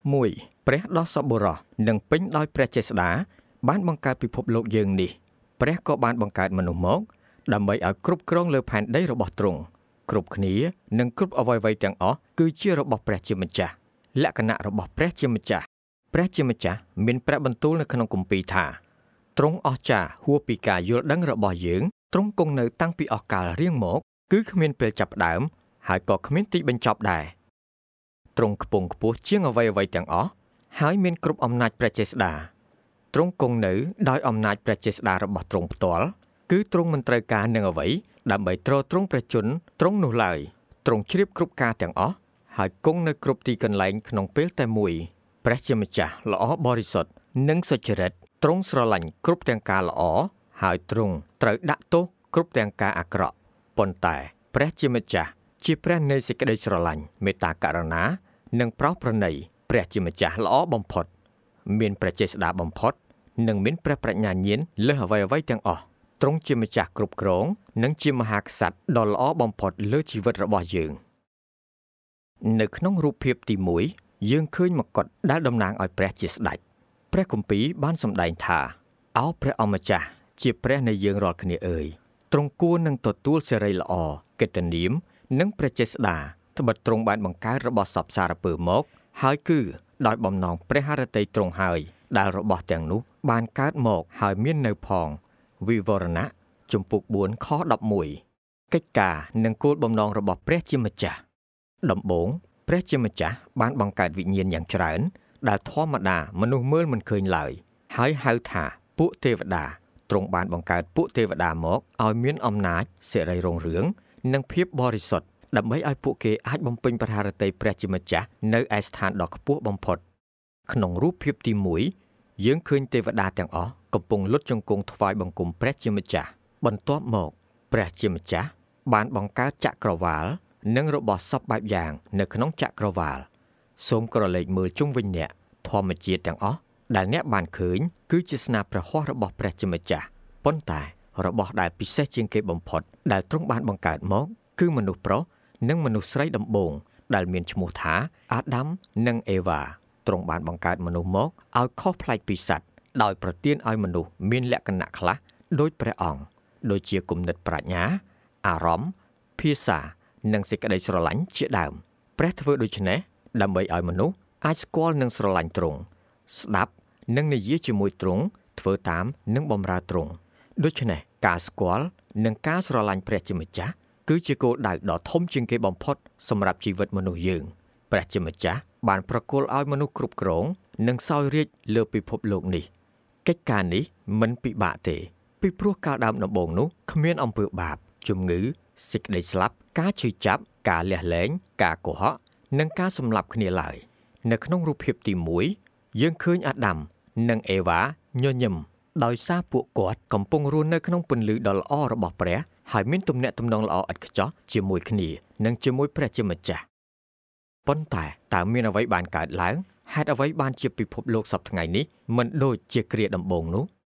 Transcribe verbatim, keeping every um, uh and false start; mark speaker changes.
Speaker 1: មួយព្រះដ៏សប្បុរសនិងពេញដោយព្រះចេស្តាបានបង្កើតពិភពលោកយើងនេះព្រះក៏បានបង្កើតមនុស្សមកដើម្បីឲ្យគ្រប់គ្រងលើផែនដីរបស់ទ្រង់គ្រប់គ្នានិងគ្រប់អ្វីៗទាំងអស់គឺជារបស់ព្រះជាម្ចាស់លក្ខណៈរបស់ព្រះជាម្ចាស់ព្រះជាម្ចាស់មានព្រះបន្ទូលនៅក្នុងគម្ពីរថាទ្រង់អស្ចារ្យហួសពីការយល់ដឹងរបស់យើងទ្រង់គង់នៅតាំងពីអស់កលរៀងមកគឺគ្មានពេលចាប់ផ្ដើមហើយក៏គ្មានទីបញ្ចប់ដែរទ្រង់ខ្ពង់ខ្ពស់ជាងអ្វីអ្វីទាំងអស់ហើយមានគ្រប់អំណាចព្រះចេស្តាទ្រង់គង់នៅដោយអំណាចព្រះចេស្តារបស់ទ្រង់ផ្ទាល់គឺទ្រង់មិនត្រូវការនឹងអ្វីដើម្បីទ្រទ្រង់ព្រះជន្មទ្រង់នោះឡើយទ្រង់ជ្រាបគ្រប់ការទាំងអស់ហើយគង់នៅគ្រប់ទីកន្លែងក្នុងពេលតែមួយព្រះជាម្ចាស់ល្អបរិសុទ្ធនិងសុចរិតទ្រង់ស្រឡាញ់គ្រប់ទាំងការល្អហើយទ្រង់ត្រូវដាក់ទោសគ្រប់ទាំងការអាក្រក់ប៉ុន្តែព្រះជាម្ចាស់ជាព្រះនៃសេចក្តីស្រឡាញ់មេត្តាករុណានិងប្រោសប្រណីព្រះជាម្ចាស់ល្អបំផុតមានព្រះចេស្តាបំផុតនិងមានព្រះប្រាជ្ញាញាណលើសអ្វីអ្វីទាំងអស់ទ្រង់ជាម្ចាស់គ្រប់គ្រងនិងជាមហាក្សត្រដ៏ល្អបំផុតលើជីវិតរបស់យើងនៅក្នុងរូបភាពទីមួយយើងឃើញមកុដដែលតំណាងឲ្យព្រះជាស្ដេចព្រះគម្ពីរបានសម្ដែងថាឱព្រះអម្ចាស់ជាព្រះនៃយើងរាល់គ្នាអើយទ្រង់គួរនឹងទទួលសេរីល្អកិត្តិនាមនិងព្រះចេស្តាត្បិតទ្រង់បានបង្កើតរបស់សពសារពើមកហើយគឺដោយបំណងព្រះハរតីទ្រង់ហើយដែលរបស់ទាំងនោះបានកើតមកហើយមាននៅផងវិវរណៈជំពូកបួនខដប់មួយកិច្ចការនិងគោលបំណងរបស់ព្រះជាម្ចាស់ដំបូងព្រះជាម្ចាស់បានបង្កើតវិញ្ញាណយ៉ាងច្រើនដែលធម្មតាមនុស្សមើលមិនឃើញឡើយហើយហៅថាពួកទេវតាទ្រង់បានបង្កើតពួកទេវតាមកឲ្យមានអំណាចសិរីរុងរឿងនិងភាពបរិសុទ្ធដើម្បីឲ្យពួកគេអាចបំពេញព្រះハរតីព្រះជាម្ចាស់នៅឯស្ថានដ៏ខ្ពស់បំផុតក្នុងរូបភាពទីមួយយើងឃើញទេវតាទាំងអស់កំពុងលុតជង្គង់ថ្វាយបង្គំព្រះជាម្ចាស់បន្ទាប់មកព្រះជាម្ចាស់បានបង្កើតចក្រវាឡនិងរបស់សពបែបយ៉ាងនៅក្នុងចក្រវាឡសូមក្រឡេកមើលជុំវិញអ្នកធម្មជាតិទាំងអស់ដែលអ្នកបានឃើញគឺជាស្នាព្រះហស្ថរបស់ព្រះជាម្ចាស់ប៉ុន្តែរបស់ដែលពិសេសជាងគេបំផុតដែលទ្រង់បានបង្កើតមកគឺមនុស្សប្រុសនិងមនុស្សស្រីដំបូងដែលមានឈ្មោះថាអាដាមនិងអេវ៉ាទ្រង់បានបង្កើតមនុស្សមកឲ្យខុសប្លែកពីសត្វដោយប្រទានឲ្យមនុស្សមានលក្ខណៈខ្លះដូចព្រះអង្គដូចជាគំនិតប្រាជ្ញាអារម្មណ៍ភាសានិងសេចក្តីស្រឡាញ់ជាដើមព្រះធ្វើដូច្នេះដើម្បីឲ្យមនុស្សអាចស្គាល់និងស្រឡាញ់ទ្រង់ស្ដាប់និងនិយាយជាមួយទ្រង់ធ្វើតាមនិងបម្រើទ្រង់ដូច្នេះការស្គាល់និងការស្រឡាញ់ព្រះជាម្ចាស់គឺជាគោលដៅដ៏ធំជាងគេបំផុតសម្រាប់ជីវិតមនុស្សយើងព្រះជាម្ចាស់បានប្រគល់ឲ្យមនុស្សគ្រប់គ្រងនិងសោយរាជ្យលើពិភពលោកនេះកិច្ចការនេះមិនពិបាកទេពីព្រោះកាលដើមដំបូងនោះគ្មានអំពើបាបជំងឺសេចក្តីស្លាប់ការឈឺចាប់ការលះលែងការកុហកនិងការសម្លាប់គ្នាឡើយនៅក្នុងរូបភាពទីមួយយើងឃើញអាដាមនិងអេវ៉ាញញឹមដោយសារពួកគាត់កំពុងរស់នៅក្នុងពន្លឺដ៏ល្អរបស់ព្រះហើយមានទំនាក់ទំនងល្អឥតខ្ចោះជាមួយគ្នានិងជាមួយព្រះជាម្ចាស់ប៉ុន្តែតើមានអ្វីបានកើតឡើងហេតុអ្វីបានជាពិភពលោកសពថ្ងៃនេះមិនដូចជាគ្រាដំបូងនោះ